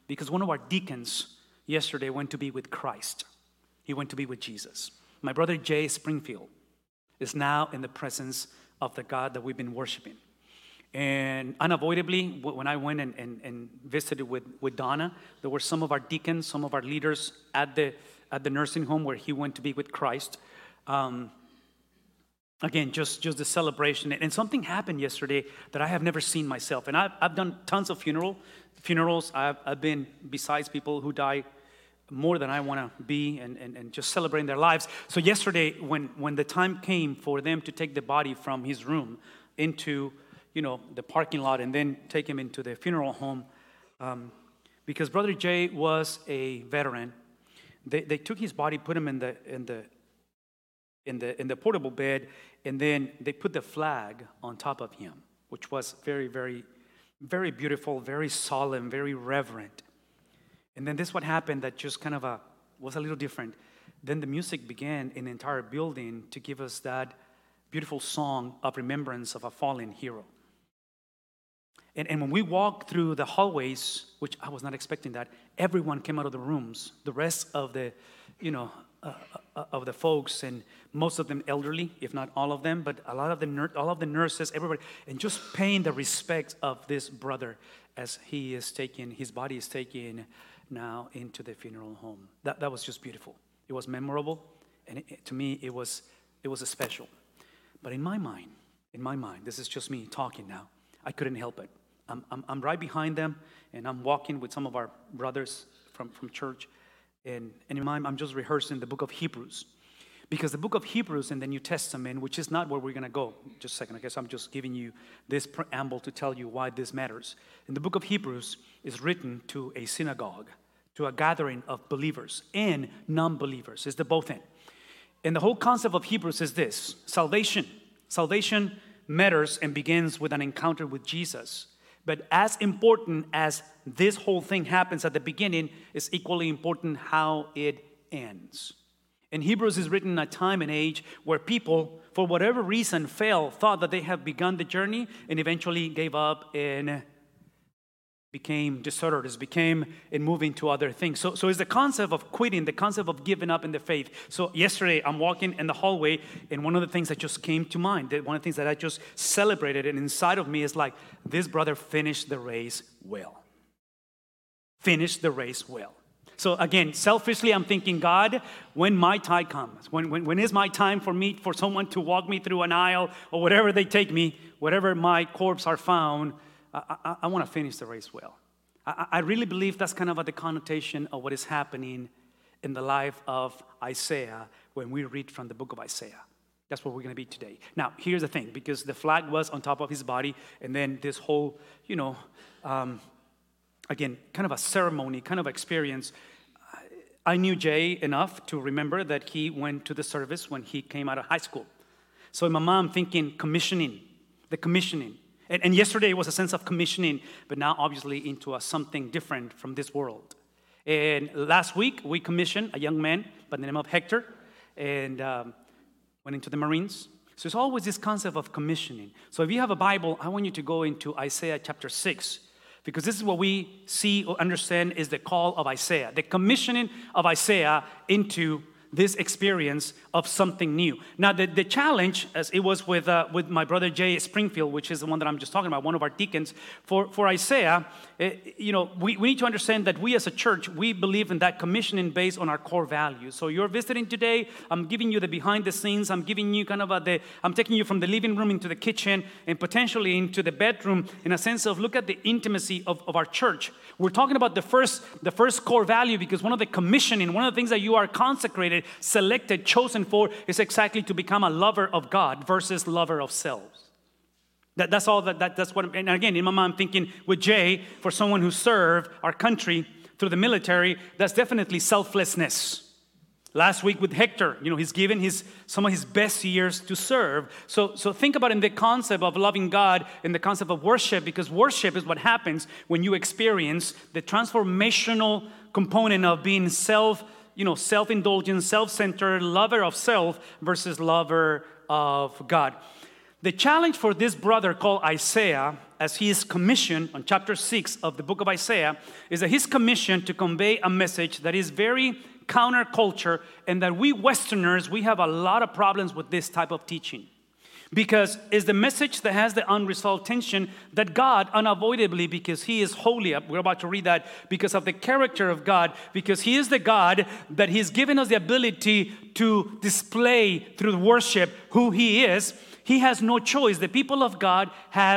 because one of our deacons yesterday went to be with Christ. He went to be with Jesus. My brother Jay Springfield is now in the presence of the God that we've been worshiping. And unavoidably, when I went and visited with Donna, there were some of our deacons, some of our leaders at the nursing home where he went to be with Christ. Again, just the celebration. And something happened yesterday that I have never seen myself. And I've done tons of funerals. I've been, besides people who die, more than I want to be and just celebrating their lives. So yesterday, when the time came for them to take the body from his room into the parking lot and then take him into the funeral home, because Brother Jay was a veteran, they took his body, put him in the portable bed, and then they put the flag on top of him, which was very, very, very beautiful, very solemn, very reverent. And then this what happened that just kind of was a little different. Then the music began in the entire building to give us that beautiful song of remembrance of a fallen hero. And when we walked through the hallways, which I was not expecting that, everyone came out of the rooms. The rest of the, of the folks, and most of them elderly, if not all of them, but a lot of the nurses, everybody, and just paying the respect of this brother as his body is taken now into the funeral home. That was just beautiful. It was memorable, and to me, it was special. But in my mind, this is just me talking now, I couldn't help it. I'm right behind them, and I'm walking with some of our brothers from church, and in my mind, I'm just rehearsing the book of Hebrews. Because the book of Hebrews in the New Testament, which is not where we're going to go, just a second, I guess I'm just giving you this preamble to tell you why this matters. In the book of Hebrews is written to a synagogue, to a gathering of believers and non-believers. It's the both end. And the whole concept of Hebrews is this: salvation. Salvation matters and begins with an encounter with Jesus. But as important as this whole thing happens at the beginning, is equally important how it ends. And Hebrews is written in a time and age where people, for whatever reason, thought that they have begun the journey and eventually gave up and became deserters, became and moving to other things. So it's the concept of quitting, the concept of giving up in the faith. So yesterday, I'm walking in the hallway, and one of the things that just came to mind, one of the things that I just celebrated, and inside of me is like, this brother finished the race well. Finished the race well. So again, selfishly, I'm thinking, God, when my time comes, when is my time for someone to walk me through an aisle or whatever they take me, whatever my corpse are found, I want to finish the race well. I really believe that's kind of the connotation of what is happening in the life of Isaiah when we read from the book of Isaiah. That's what we're going to be today. Now, here's the thing, because the flag was on top of his body, and then this whole, again, kind of a ceremony, kind of experience. I knew Jay enough to remember that he went to the service when he came out of high school. So in my mind, thinking the commissioning. And yesterday was a sense of commissioning, but now obviously into something different from this world. And last week, we commissioned a young man by the name of Hector, and went into the Marines. So it's always this concept of commissioning. So if you have a Bible, I want you to go into Isaiah chapter 6, because this is what we see or understand is the call of Isaiah, the commissioning of Isaiah into this experience of something new. Now, the challenge, as it was with my brother Jay Springfield, which is the one that I'm just talking about, one of our deacons, for Isaiah, we need to understand that we as a church, we believe in that commissioning based on our core values. So you're visiting today, I'm giving you the behind the scenes, I'm giving you I'm taking you from the living room into the kitchen and potentially into the bedroom in a sense of look at the intimacy of our church. We're talking about the first core value, because one of the commissioning, one of the things that you are consecrated, selected, chosen for is exactly to become a lover of God versus lover of self. That's all. That's what. And again, in my mind, I'm thinking with Jay, for someone who served our country through the military, that's definitely selflessness. Last week with Hector, he's given some of his best years to serve. So think about in the concept of loving God, in the concept of worship, because worship is what happens when you experience the transformational component of being self-indulgent, self-centered, lover of self versus lover of God. The challenge for this brother called Isaiah as he is commissioned on chapter 6 of the book of Isaiah, is that he's commissioned to convey a message that is very counterculture, and that we Westerners, we have a lot of problems with this type of teaching. Because it's the message that has the unresolved tension that God unavoidably, because he is holy, we're about to read that, because of the character of God, because he is the God that he's given us the ability to display through worship who he is, he has no choice. The people of God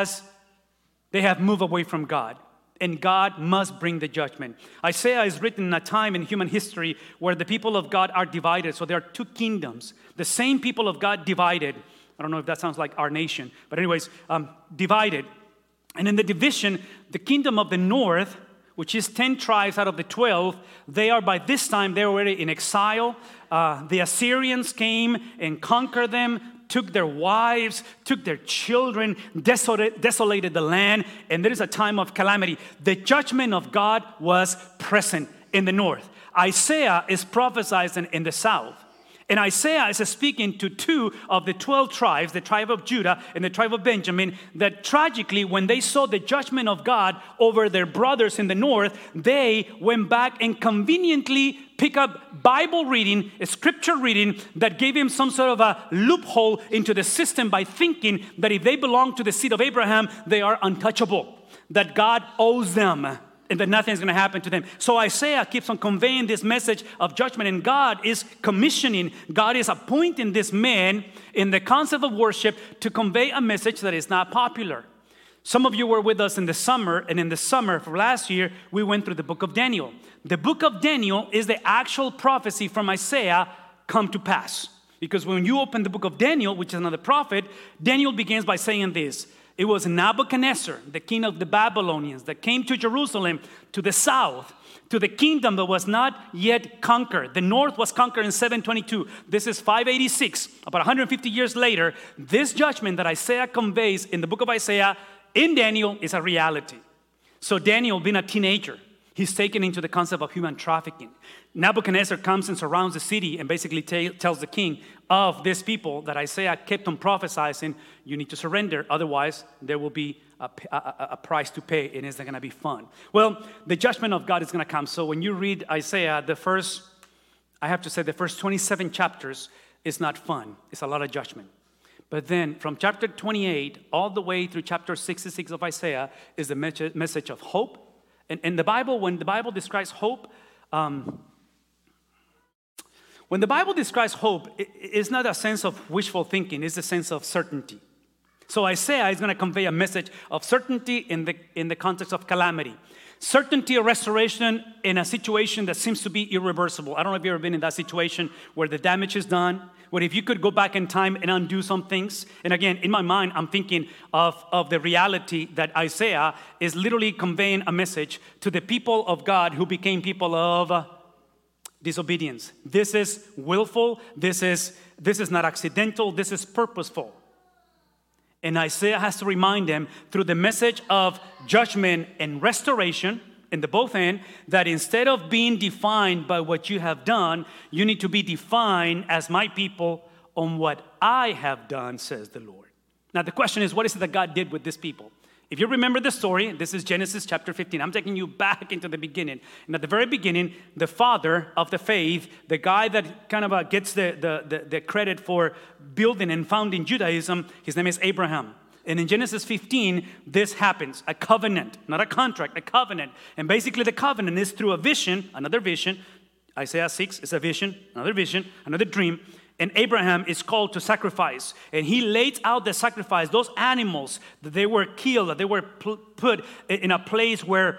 they have moved away from God. And God must bring the judgment. Isaiah is written in a time in human history where the people of God are divided. So there are two kingdoms. The same people of God divided. I don't know if that sounds like our nation. But anyways, divided. And in the division, the kingdom of the north, which is 10 tribes out of the 12, they are by this time, they're already in exile. The Assyrians came and conquered them, took their wives, took their children, desolated the land, and there is a time of calamity. The judgment of God was present in the north. Isaiah is prophesying in the south. And Isaiah is speaking to 2 of the 12 tribes, the tribe of Judah and the tribe of Benjamin, that tragically, when they saw the judgment of God over their brothers in the north, they went back and conveniently pick up Bible reading, a scripture reading that gave him some sort of a loophole into the system by thinking that if they belong to the seed of Abraham, they are untouchable, that God owes them, and that nothing is going to happen to them. So Isaiah keeps on conveying this message of judgment, and God is commissioning, God is appointing this man in the concept of worship to convey a message that is not popular. Some of you were with us in the summer, and in the summer for last year, we went through the book of Daniel. The book of Daniel is the actual prophecy from Isaiah come to pass. Because when you open the book of Daniel, which is another prophet, Daniel begins by saying this: it was Nebuchadnezzar, the king of the Babylonians, that came to Jerusalem, to the south, to the kingdom that was not yet conquered. The north was conquered in 722. This is 586, about 150 years later. This judgment that Isaiah conveys in the book of Isaiah in Daniel is a reality. So Daniel, being a teenager, he's taken into the concept of human trafficking. Nebuchadnezzar comes and surrounds the city and basically tells the king of this people that Isaiah kept on prophesying, you need to surrender, otherwise there will be a price to pay and it's not going to be fun. Well, the judgment of God is going to come. So when you read Isaiah, the first 27 chapters is not fun. It's a lot of judgment. But then from chapter 28 all the way through chapter 66 of Isaiah is the message of hope. And the Bible, when the Bible describes hope, it's not a sense of wishful thinking, it's a sense of certainty. So Isaiah is going to convey a message of certainty in the context of calamity. Certainty of restoration in a situation that seems to be irreversible. I don't know if you've ever been in that situation where the damage is done, where if you could go back in time and undo some things. And again, in my mind, I'm thinking of the reality that Isaiah is literally conveying a message to the people of God who became people of disobedience. This is willful. This is not accidental. This is purposeful. And Isaiah has to remind them through the message of judgment and restoration in the both end, that instead of being defined by what you have done, you need to be defined as my people on what I have done, says the Lord. Now the question is, what is it that God did with this people? If you remember the story, this is Genesis chapter 15. I'm taking you back into the beginning. And at the very beginning, the father of the faith, the guy that kind of gets the credit for building and founding Judaism, his name is Abraham. And in Genesis 15, this happens, a covenant, not a contract, a covenant. And basically the covenant is through a vision, another vision. Isaiah 6 is a vision, another dream. And Abraham is called to sacrifice. And he lays out the sacrifice, those animals that they were killed, that they were put in a place where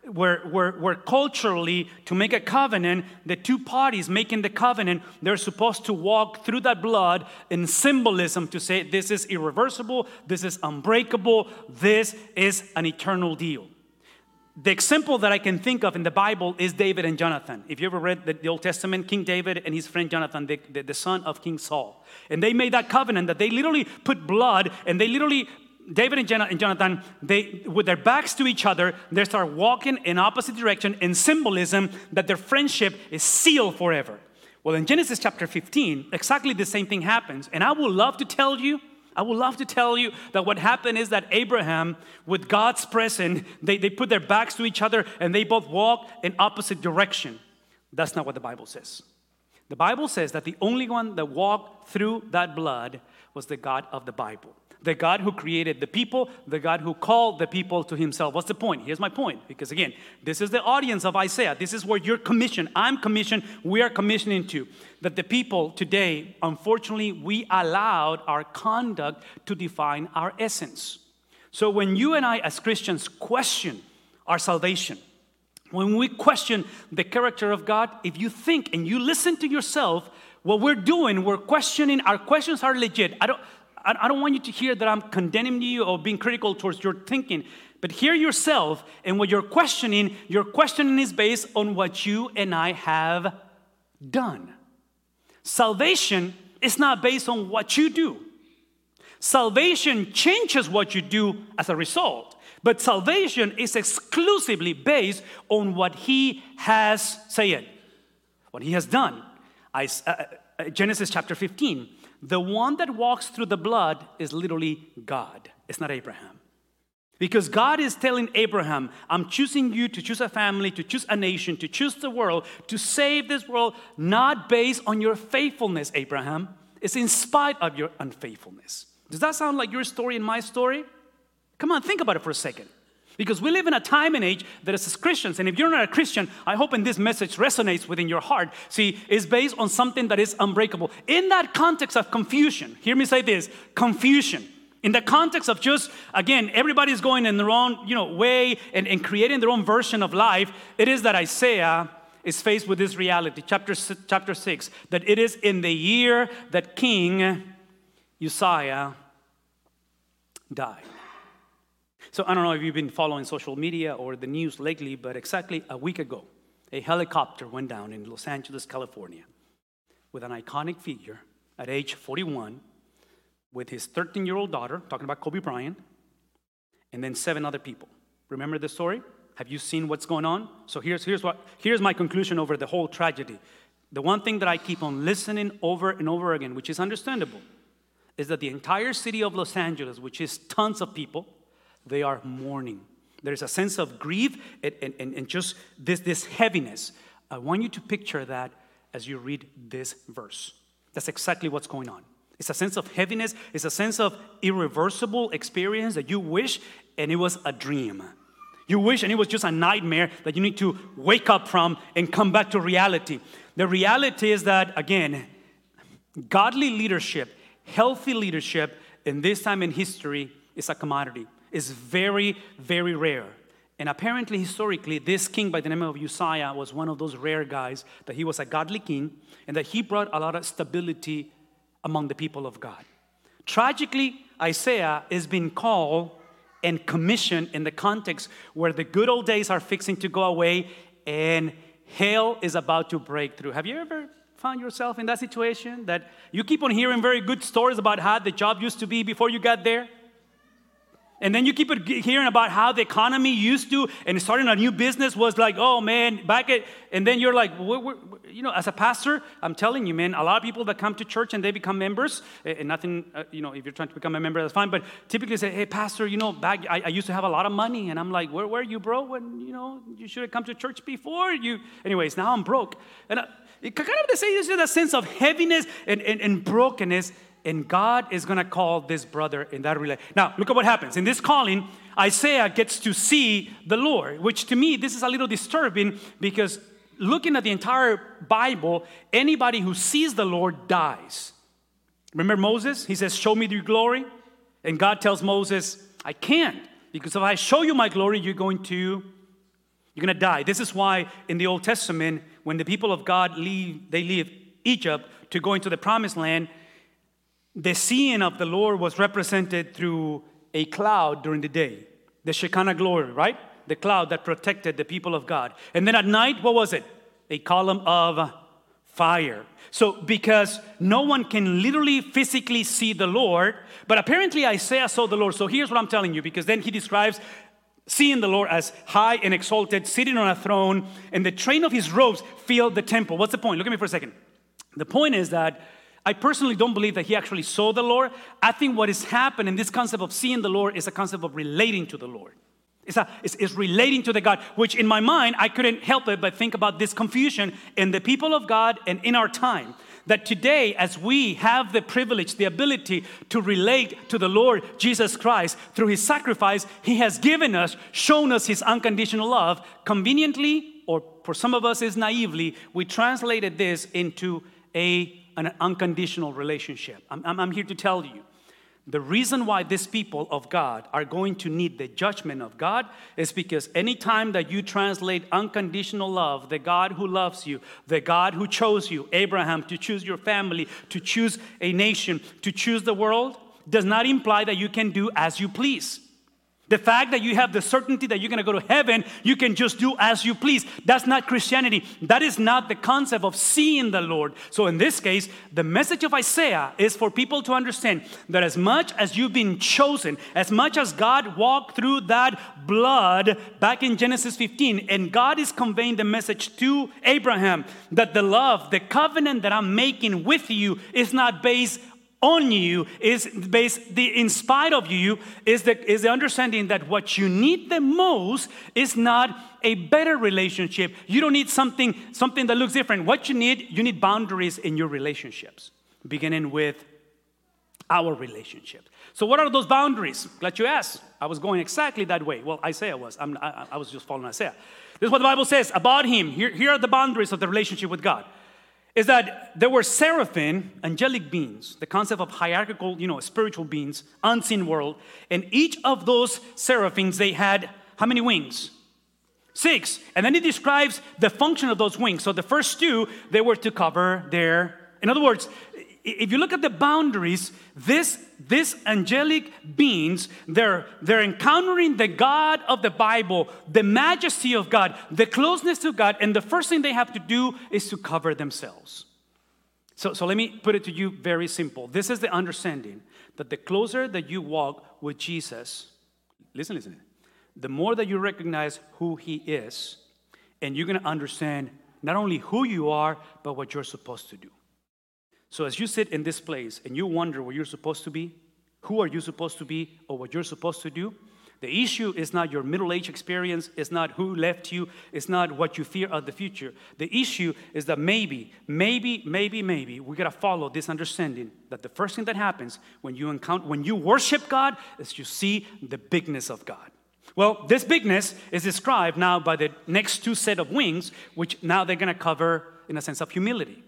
culturally, to make a covenant, the two parties making the covenant, they're supposed to walk through that blood in symbolism to say this is irreversible, this is unbreakable, this is an eternal deal. The example that I can think of in the Bible is David and Jonathan. If you ever read the Old Testament, King David and his friend Jonathan, the son of King Saul. And they made that covenant that they literally put blood, and they literally, David and Jonathan, they, with their backs to each other, they start walking in opposite direction in symbolism that their friendship is sealed forever. Well, in Genesis chapter 15, exactly the same thing happens. And I would love to tell you I would love to tell you that what happened is that Abraham, with God's presence, they put their backs to each other and they both walked in opposite direction. That's not what the Bible says. The Bible says that the only one that walked through that blood was the God of the Bible. The God who created the people, the God who called the people to himself. What's the point? Here's my point. Because again, this is the audience of Isaiah. This is where you're commissioned. I'm commissioned. We are commissioning to. That the people today, unfortunately, we allowed our conduct to define our essence. So when you and I as Christians question our salvation, when we question the character of God, if you think and you listen to yourself, what we're doing, we're questioning, our questions are legit. I don't want you to hear that I'm condemning you or being critical towards your thinking. But hear yourself, and what you're questioning is based on what you and I have done. Salvation is not based on what you do. Salvation changes what you do as a result. But salvation is exclusively based on what he has, say it, what he has done. Genesis chapter 15. The one that walks through the blood is literally God. It's not Abraham. Because God is telling Abraham, I'm choosing you to choose a family, to choose a nation, to choose the world, to save this world, not based on your faithfulness, Abraham. It's in spite of your unfaithfulness. Does that sound like your story and my story? Come on, think about it for a second. Because we live in a time and age that as Christians, and if you're not a Christian, I hope in this message resonates within your heart. See, is based on something that is unbreakable. In that context of confusion, hear me say this, confusion. In the context of just, again, everybody's going in their own way and creating their own version of life, it is that Isaiah is faced with this reality, chapter 6, that it is in the year that King Uzziah died. So I don't know if you've been following social media or the news lately, but exactly a week ago, a helicopter went down in Los Angeles, California, with an iconic figure at age 41, with his 13-year-old daughter, talking about Kobe Bryant, and then 7 other people. Remember the story? Have you seen what's going on? So here's my conclusion over the whole tragedy. The one thing that I keep on listening over and over again, which is understandable, is that the entire city of Los Angeles, which is tons of people, they are mourning. There's a sense of grief and just this heaviness. I want you to picture that as you read this verse. That's exactly what's going on. It's a sense of heaviness. It's a sense of irreversible experience that you wish and it was a dream. You wish and it was just a nightmare that you need to wake up from and come back to reality. The reality is that, again, godly leadership, healthy leadership in this time in history is a commodity. Is very, very rare. And apparently, historically, this king by the name of Uzziah was one of those rare guys, that he was a godly king and that he brought a lot of stability among the people of God. Tragically, Isaiah is being called and commissioned in the context where the good old days are fixing to go away and hell is about to break through. Have you ever found yourself in that situation that you keep on hearing very good stories about how the job used to be before you got there? And then you keep hearing about how the economy used to, and starting a new business was like, oh man, and then you're like, as a pastor, I'm telling you, man, a lot of people that come to church and they become members, and nothing, if you're trying to become a member, that's fine, but typically say, hey, pastor, back, I used to have a lot of money, and I'm like, where were you, bro, when, you should have come to church before you, anyways, now I'm broke. And it kind of to say, this is a sense of heaviness and brokenness. And God is going to call this brother in that relation. Now, look at what happens. In this calling, Isaiah gets to see the Lord, which to me, this is a little disturbing because looking at the entire Bible, anybody who sees the Lord dies. Remember Moses? He says, show me your glory. And God tells Moses, I can't, because if I show you my glory, you're going to die. This is why in the Old Testament, when the people of God leave Egypt to go into the promised land, the seeing of the Lord was represented through a cloud during the day. The Shekinah glory, right? The cloud that protected the people of God. And then at night, what was it? A column of fire. So because no one can literally physically see the Lord, but apparently Isaiah saw the Lord. So here's what I'm telling you, because then he describes seeing the Lord as high and exalted, sitting on a throne, and the train of his robes filled the temple. What's the point? Look at me for a second. The point is that I personally don't believe that he actually saw the Lord. I think what has happened in this concept of seeing the Lord is a concept of relating to the Lord. It's relating to the God, which in my mind, I couldn't help it but think about this confusion in the people of God and in our time. That today, as we have the privilege, the ability to relate to the Lord Jesus Christ through his sacrifice, he has given us, shown us his unconditional love. Conveniently, or for some of us is naively, we translated this into an unconditional relationship. I'm here to tell you, the reason why these people of God are going to need the judgment of God is because anytime that you translate unconditional love, the God who loves you, the God who chose you, Abraham, to choose your family, to choose a nation, to choose the world, does not imply that you can do as you please. The fact that you have the certainty that you're going to go to heaven, you can just do as you please. That's not Christianity. That is not the concept of seeing the Lord. So in this case, the message of Isaiah is for people to understand that as much as you've been chosen, as much as God walked through that blood back in Genesis 15, and God is conveying the message to Abraham that the love, the covenant that I'm making with you is not based on you, is based in spite of you, is the understanding that what you need the most is not a better relationship. You don't need something that looks different. What you need boundaries in your relationships, beginning with our relationship. So what are those boundaries? Glad you asked. I was going exactly that way. Well, Isaiah was. I was just following Isaiah. This is what the Bible says about him. Here are the boundaries of the relationship with God. Is that there were seraphim, angelic beings, the concept of hierarchical, spiritual beings, unseen world. And each of those seraphims, they had how many wings? 6. And then it describes the function of those wings. So the first 2, they were to cover in other words, if you look at the boundaries, this angelic beings, they're encountering the God of the Bible, the majesty of God, the closeness to God, and the first thing they have to do is to cover themselves. So let me put it to you very simple. This is the understanding that the closer that you walk with Jesus, listen, the more that you recognize who he is, and you're going to understand not only who you are, but what you're supposed to do. So as you sit in this place and you wonder where you're supposed to be, who are you supposed to be, or what you're supposed to do, the issue is not your middle-age experience, it's not who left you, it's not what you fear of the future. The issue is that maybe, we gotta follow this understanding that the first thing that happens when you worship God is you see the bigness of God. Well, this bigness is described now by the next 2 set of wings, which now they're gonna cover in a sense of humility.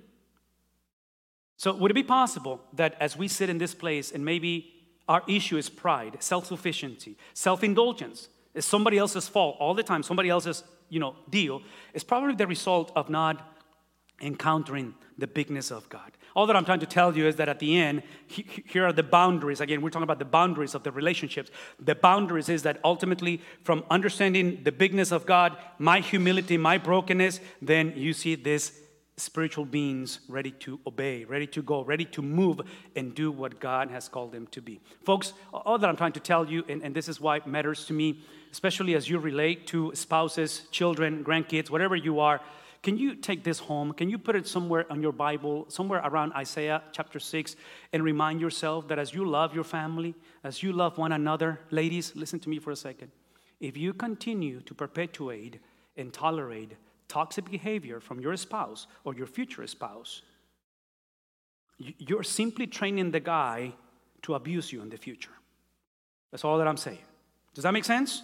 So would it be possible that as we sit in this place and maybe our issue is pride, self-sufficiency, self-indulgence, it's somebody else's fault all the time, somebody else's, deal, it's probably the result of not encountering the bigness of God. All that I'm trying to tell you is that at the end, here are the boundaries. Again, we're talking about the boundaries of the relationships. The boundaries is that ultimately from understanding the bigness of God, my humility, my brokenness, then you see this spiritual beings ready to obey, ready to go, ready to move and do what God has called them to be. Folks, all that I'm trying to tell you, and this is why it matters to me, especially as you relate to spouses, children, grandkids, whatever you are, can you take this home? Can you put it somewhere on your Bible, somewhere around Isaiah chapter 6, and remind yourself that as you love your family, as you love one another, ladies, listen to me for a second. If you continue to perpetuate and tolerate toxic behavior from your spouse or your future spouse, you're simply training the guy to abuse you in the future. That's all that I'm saying. Does that make sense?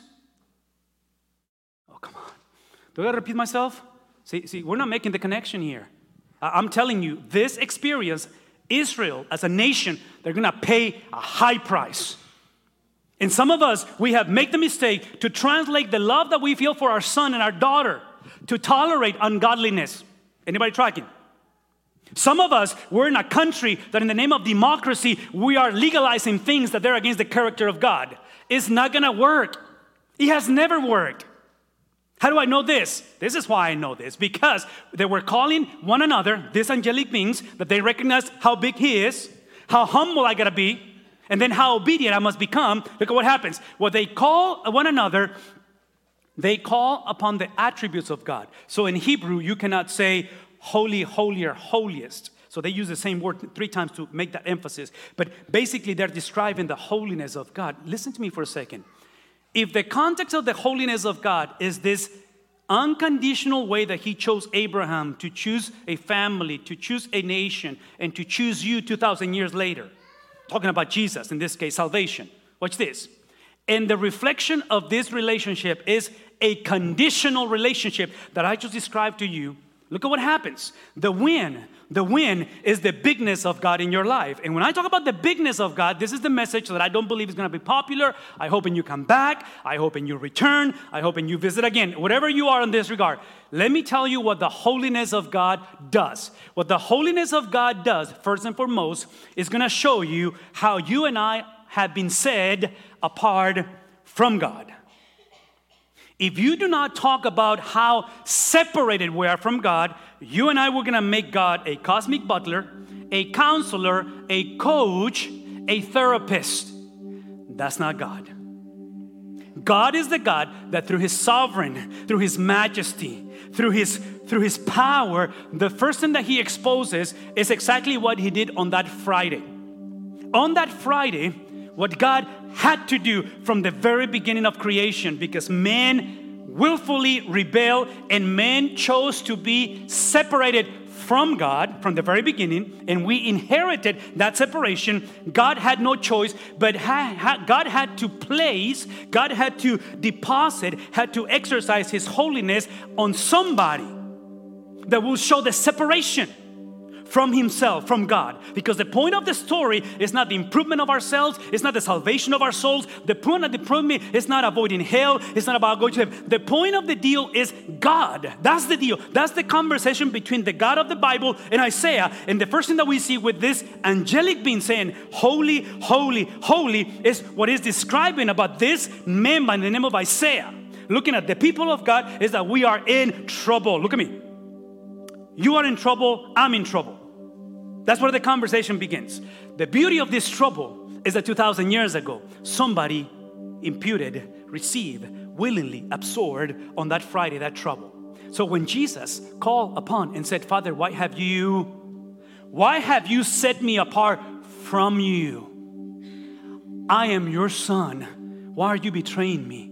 Oh, come on. Do I gotta repeat myself? See, we're not making the connection here. I'm telling you, this experience, Israel as a nation, they're gonna pay a high price. And some of us, we have made the mistake to translate the love that we feel for our son and our daughter to tolerate ungodliness. Anybody tracking? Some of us, we're in a country that in the name of democracy, we are legalizing things that they're against the character of God. It's not gonna work. It has never worked. How do I know this? This is why I know this. Because they were calling one another, these angelic beings, that they recognized how big he is, how humble I gotta be, and then how obedient I must become. Look at what happens. When they call one another, they call upon the attributes of God. So in Hebrew, you cannot say holy, holier, holiest. So they use the same word 3 times to make that emphasis. But basically, they're describing the holiness of God. Listen to me for a second. If the context of the holiness of God is this unconditional way that he chose Abraham to choose a family, to choose a nation, and to choose you 2,000 years later, talking about Jesus, in this case, salvation. Watch this. And the reflection of this relationship is a conditional relationship that I just described to you. Look at what happens. The win is the bigness of God in your life. And when I talk about the bigness of God, this is the message that I don't believe is going to be popular. I hope and you come back. I hope and you return. I hope and you visit again. Whatever you are in this regard, let me tell you what the holiness of God does. What the holiness of God does, first and foremost, is going to show you how you and I have been set apart from God. If you do not talk about how separated we are from God, you and I were going to make God a cosmic butler, a counselor, a coach, a therapist. That's not God. God is the God that through his sovereign, through his majesty, through his power, the first thing that he exposes is exactly what he did on that Friday. On that Friday, what God had to do from the very beginning of creation, because man willfully rebelled and man chose to be separated from God from the very beginning, and we inherited that separation. God had no choice, but God had to place, God had to deposit, had to exercise his holiness on somebody that will show the separation from himself, from God. Because the point of the story is not the improvement of ourselves, it's not the salvation of our souls. The point of the improvement is not avoiding hell, it's not about going to heaven. The point of the deal is God. That's the deal. That's the conversation between the God of the Bible and Isaiah. And the first thing that we see with this angelic being saying, holy, holy, holy, is what is describing about this man by the name of Isaiah. Looking at the people of God is that we are in trouble. Look at me. You are in trouble, I'm in trouble. That's where the conversation begins. The beauty of this trouble is that 2,000 years ago, somebody imputed, received, willingly absorbed on that Friday, that trouble. So when Jesus called upon and said, Father, why have you set me apart from you? I am your son. Why are you betraying me?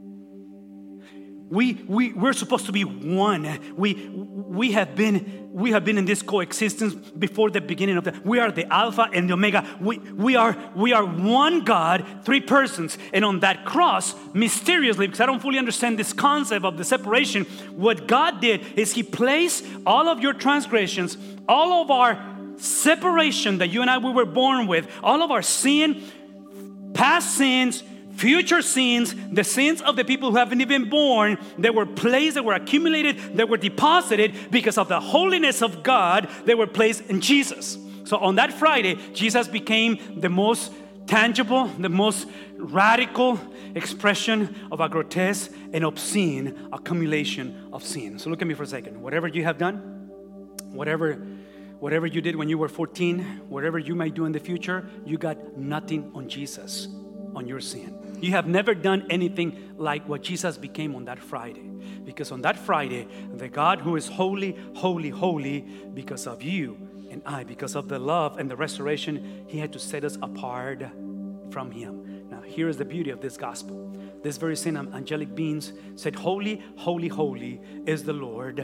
We're supposed to be one. We have been in this coexistence before the beginning of we are the Alpha and the Omega. We are one God, 3 persons. And on that cross, mysteriously, because I don't fully understand this concept of the separation, what God did is he placed all of your transgressions, all of our separation that you and I we were born with, all of our sin, past sins, future sins, the sins of the people who haven't even been born, they were placed, they were accumulated, they were deposited because of the holiness of God, they were placed in Jesus. So on that Friday, Jesus became the most tangible, the most radical expression of a grotesque and obscene accumulation of sin. So look at me for a second. Whatever you have done, whatever you did when you were 14, whatever you might do in the future, you got nothing on Jesus, on your sin. You have never done anything like what Jesus became on that Friday. Because on that Friday, the God who is holy, holy, holy, because of you and I, because of the love and the restoration, he had to set us apart from him. Now, here is the beauty of this gospel. This very same angelic beings said, holy, holy, holy is the Lord.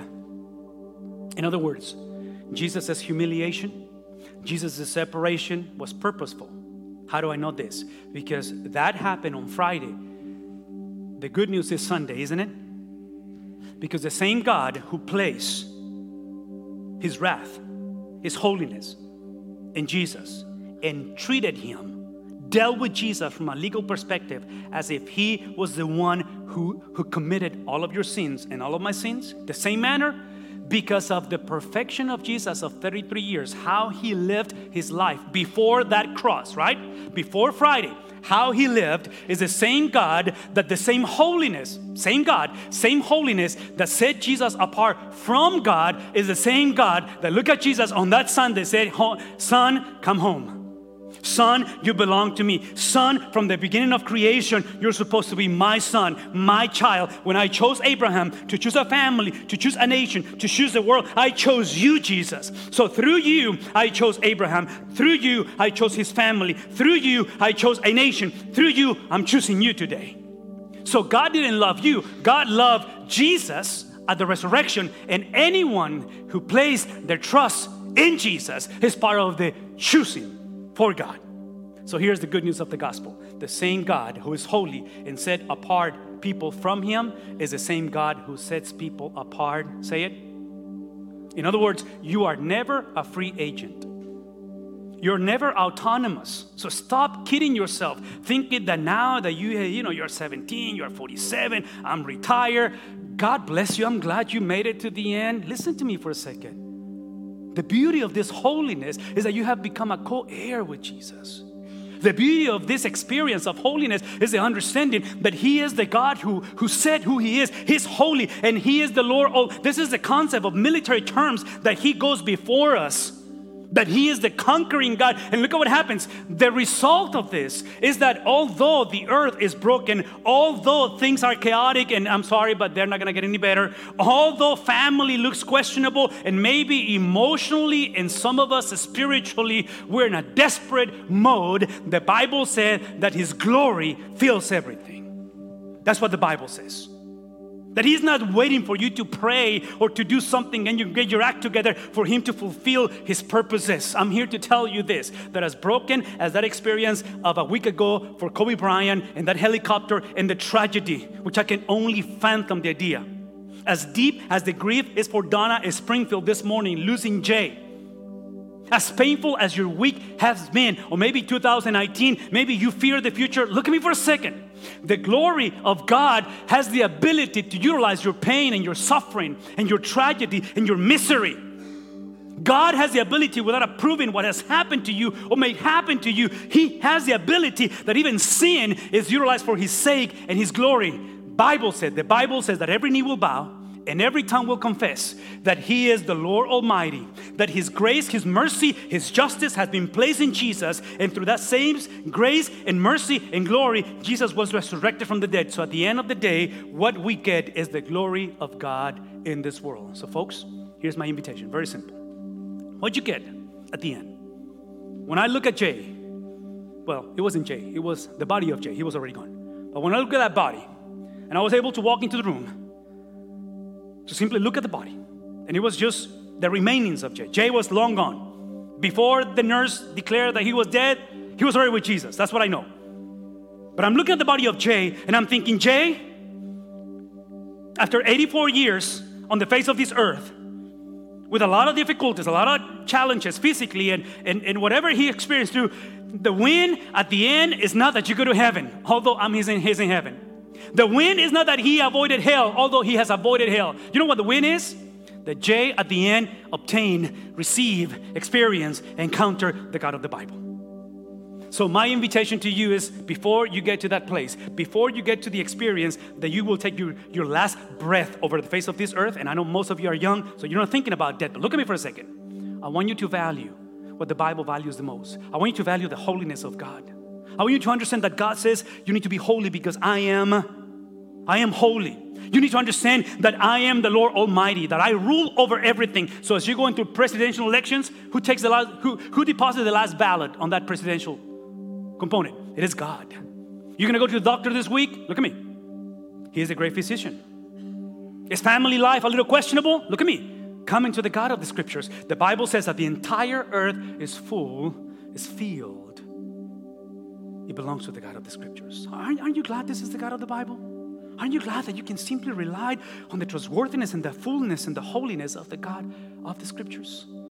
In other words, Jesus' humiliation, Jesus' separation was purposeful. How do I know this? Because that happened on Friday. The good news is Sunday, isn't it? Because the same God who placed his wrath, his holiness in Jesus and treated him, dealt with Jesus from a legal perspective as if he was the one who committed all of your sins and all of my sins, the same manner, because of the perfection of Jesus of 33 years, how he lived his life before that cross, right? Before Friday, how he lived is the same God that the same holiness, same God, same holiness that set Jesus apart from God is the same God that looked at Jesus on that Sunday, said, son, come home. Son, you belong to me. Son, from the beginning of creation, you're supposed to be my son, my child. When I chose Abraham to choose a family, to choose a nation, to choose the world, I chose you, Jesus. So through you, I chose Abraham. Through you, I chose his family. Through you, I chose a nation. Through you, I'm choosing you today. So God didn't love you. God loved Jesus at the resurrection. And anyone who placed their trust in Jesus is part of the choosing for God. So here's the good news of the gospel. The same God who is holy and set apart people from him is the same God who sets people apart. Say it. In other words, you are never a free agent. You're never autonomous. So stop kidding yourself, thinking that now that you're 17, you're 47, I'm retired. God bless you. I'm glad you made it to the end. Listen to me for a second. The beauty of this holiness is that you have become a co-heir with Jesus. The beauty of this experience of holiness is the understanding that He is the God who said who He is. He's holy and He is the Lord. Oh, this is the concept of military terms, that He goes before us, that He is the conquering God. And look at what happens. The result of this is that although the earth is broken, although things are chaotic, and I'm sorry, but they're not going to get any better, although family looks questionable, and maybe emotionally and some of us spiritually, we're in a desperate mode, the Bible said that His glory fills everything. That's what the Bible says. That He's not waiting for you to pray or to do something and you get your act together for Him to fulfill His purposes. I'm here to tell you this, that as broken as that experience of a week ago for Kobe Bryant and that helicopter and the tragedy, which I can only fathom the idea, as deep as the grief is for Donna in Springfield this morning, losing Jay, as painful as your week has been, or maybe 2019, maybe you fear the future, look at me for a second. The glory of God has the ability to utilize your pain and your suffering and your tragedy and your misery. God has the ability, without approving what has happened to you or may happen to you, He has the ability that even sin is utilized for His sake and His glory. The Bible says that every knee will bow and every tongue will confess that He is the Lord Almighty, that His grace, His mercy, His justice has been placed in Jesus, and through that same grace and mercy and glory, Jesus was resurrected from the dead. So at the end of the day, what we get is the glory of God in this world. So folks, here's my invitation, very simple. What'd you get at the end? When I look at Jay, well, it wasn't Jay, it was the body of Jay, he was already gone. But when I look at that body, and I was able to walk into the room, to simply look at the body, and it was just the remainings of Jay. Jay was long gone. Before the nurse declared that he was dead, he was already with Jesus. That's what I know. But I'm looking at the body of Jay, and I'm thinking, Jay, after 84 years on the face of this earth, with a lot of difficulties, a lot of challenges physically, and whatever he experienced through, the win at the end is not that you go to heaven, although he's in heaven. The win is not that he avoided hell, although he has avoided hell. You know what the win is? That Jay at the end obtained, receive, experience, encounter the God of the Bible. So my invitation to you is, before you get to that place, before you get to the experience, that you will take your last breath over the face of this earth. And I know most of you are young, so you're not thinking about death, but look at me for a second. I want you to value what the Bible values the most. I want you to value the holiness of God. I want you to understand that God says you need to be holy because I am holy. You need to understand that I am the Lord Almighty, that I rule over everything. So as you go into presidential elections, who deposits the last ballot on that presidential component? It is God. You're going to go to the doctor this week? Look at me. He is a great physician. Is family life a little questionable? Look at me. Come into the God of the Scriptures. The Bible says that the entire earth is filled. It belongs to the God of the Scriptures. Aren't you glad this is the God of the Bible? Aren't you glad that you can simply rely on the trustworthiness and the fullness and the holiness of the God of the Scriptures?